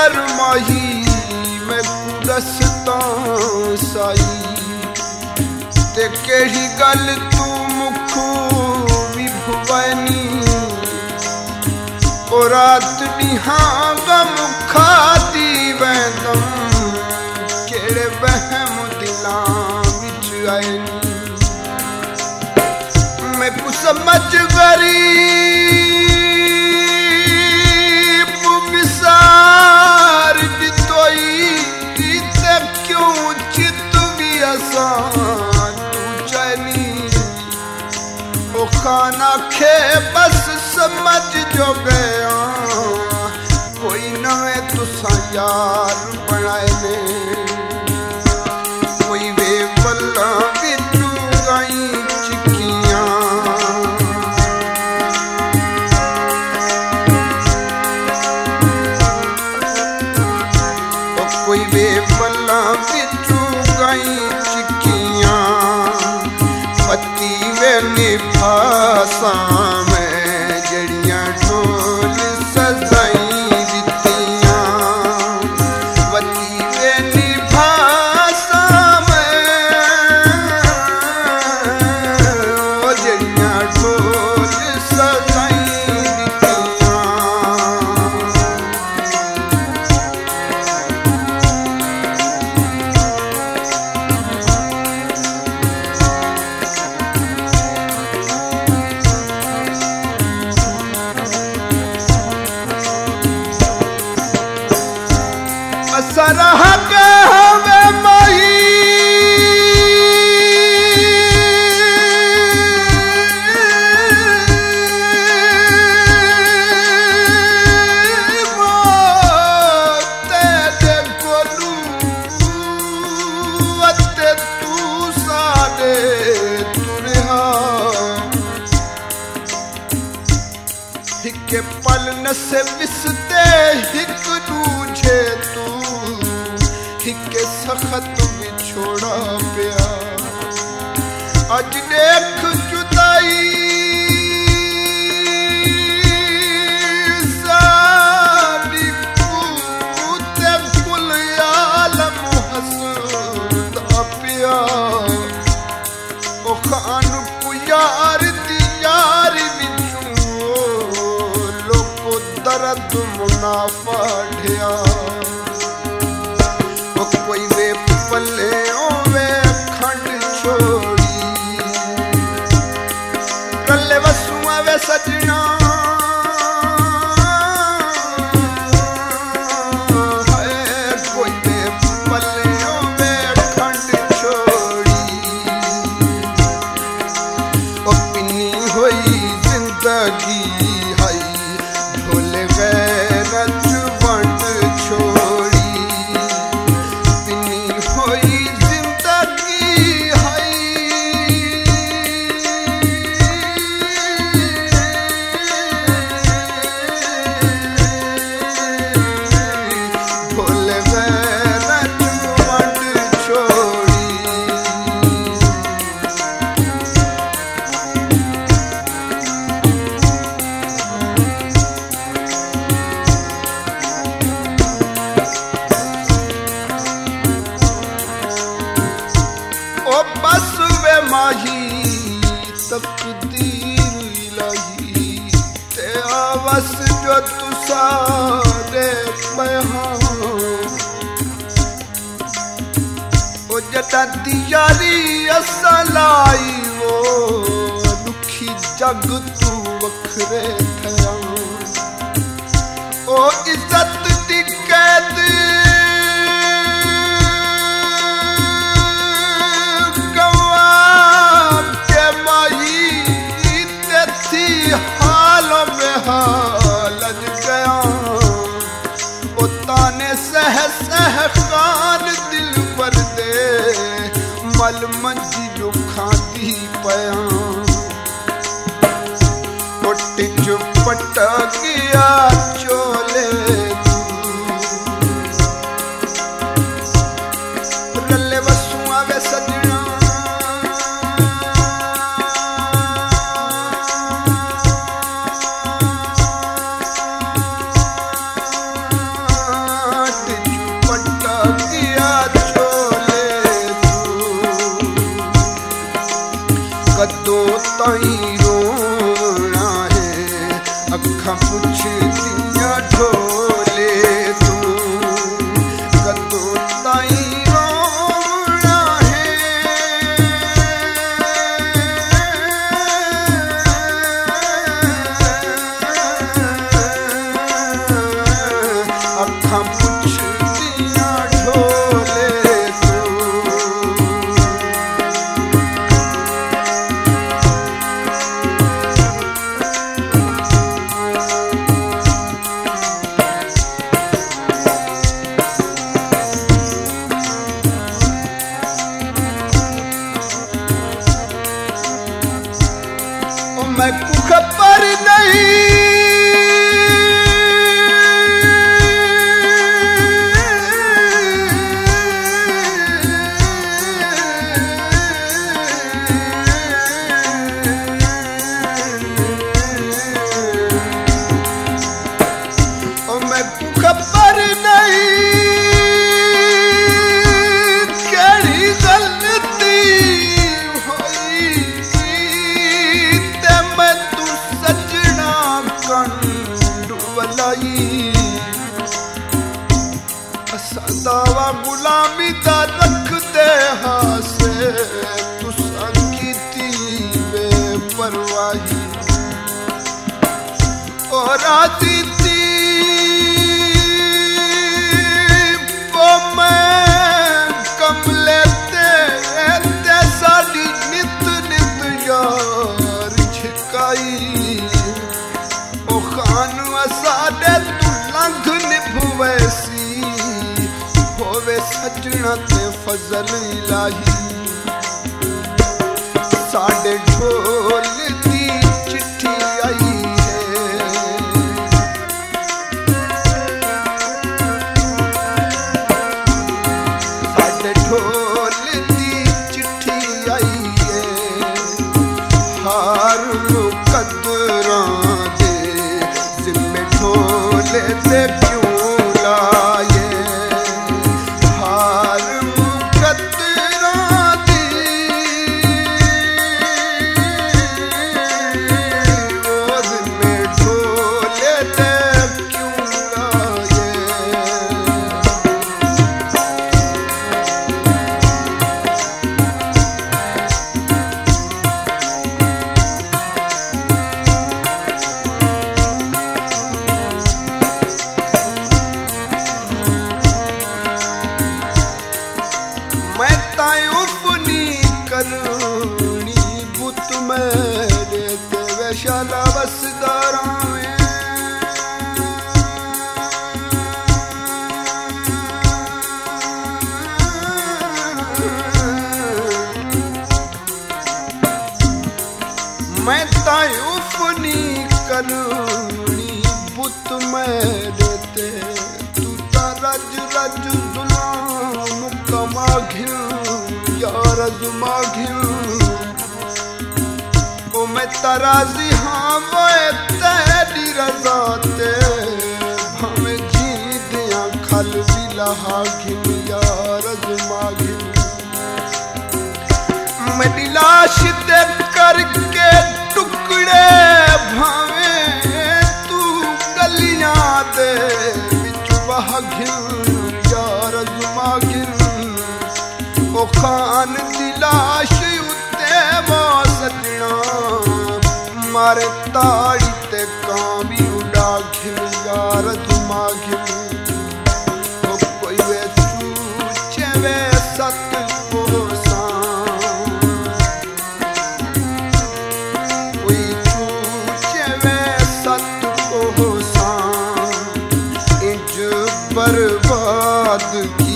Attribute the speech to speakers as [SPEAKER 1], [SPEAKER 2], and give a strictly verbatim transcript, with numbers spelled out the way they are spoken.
[SPEAKER 1] कर माही मैं कुरसता साई ते केड़ी गल तू मुखू विभुवनी ओ रात निहांगा मुखा दी वैदम केड़े वहम दिलां विच आए मैं कुछ समझ गरीब विसार बितोई ते क्यों चित भी आसान तू चली ओ खाना खे बस समझ जो गया कोई नवे तुसा यार बनाए ने कोई वे बल्ला बिचू गाई चिकियां ओ कोई वे बल्ला बिचू गाई चिकियां पति वे निभासा सरह कहवे माही तेरे कोलू अते तू साडे तुरिहा हिके पल न से विसते हिक दूजे तू हिके सखत बिछोड़ा पिया अज देख जुदाई साडी पूते कुल आलम हसदा पिया ओ खान पुयार दी यार बिचू लोको दर्द मुनाफा ढिया कोई वे पल्ले वे खंड छोड़ी कल्ले वसुआ वे सजना है कोई वे पल्ले वे खंड छोड़ी ओ पिनी हुई जिंदगी है भूल गए रजवंत छोड़ी बस वे माही तकदीर इलाही ते आवास जो तुसा दे पहा ओ जटा दियारी असलाई वो दुखी जग तू वखरे थया ओ इज्जत दी कैद हालज गया ओ ताने सह सह खान दिल पर दे मल मंजी जो खाती पया उठ चुपट गया चोले रले वसुआ वे सजना दावा गुलामी दा रख दे हासे तुसा कीती बेपरवाही और आती थी वो मैं कमले ते ते साडी नित नित यार झिकाई ओ खान साडे तू लंघ निभवैसी होवे सजना ते फजल इलाही साडे ढोल दी चिट्ठी आई ढोल दी चिट्ठी आई है हार लो कदरां दे जिम्मे ढोल ते क्यों लाए हार लो कदरां दी वो जिम्मे ढोल ते क्यों लाए बुत मेरे ते शाला बसदारा मैं तायुफनी करूनी बुत मेरे ते तू ता रज रज जुलाम कमा घिल यार जुमा घिल ओ मैं तराजी हाँ वो तेरी रजा ते भावे जी दिया खल भी लहा घिल यार जुमा घिल मेरी लाश दे करके टुकड़े भावे तू गलियां दे विच वह घिल यार जुमा घिल ओ खान दी लाश उत्ते वो सजना मारे ताड़ी ते कां भी उड़ा घिल यार जुमा घिल ओ कोई वे चूचे वे सत बर्बाद